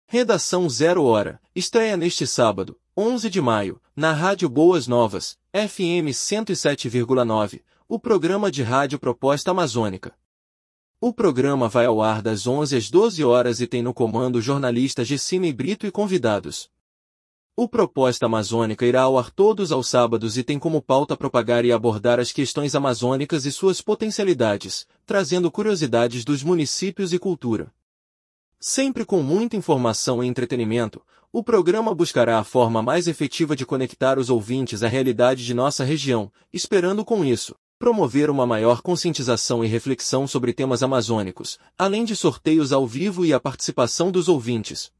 Redação 0 hora, estreia neste sábado, 11 de maio, na Rádio Boas Novas, FM 107,9, o programa de rádio Proposta Amazônica. O programa vai ao ar das 11 às 12 horas e tem no comando jornalistas Gessine Brito e convidados. O Proposta Amazônica irá ao ar todos aos sábados e tem como pauta propagar e abordar as questões amazônicas e suas potencialidades, trazendo curiosidades dos municípios e cultura. Sempre com muita informação e entretenimento, o programa buscará a forma mais efetiva de conectar os ouvintes à realidade de nossa região, esperando com isso promover uma maior conscientização e reflexão sobre temas amazônicos, além de sorteios ao vivo e a participação dos ouvintes.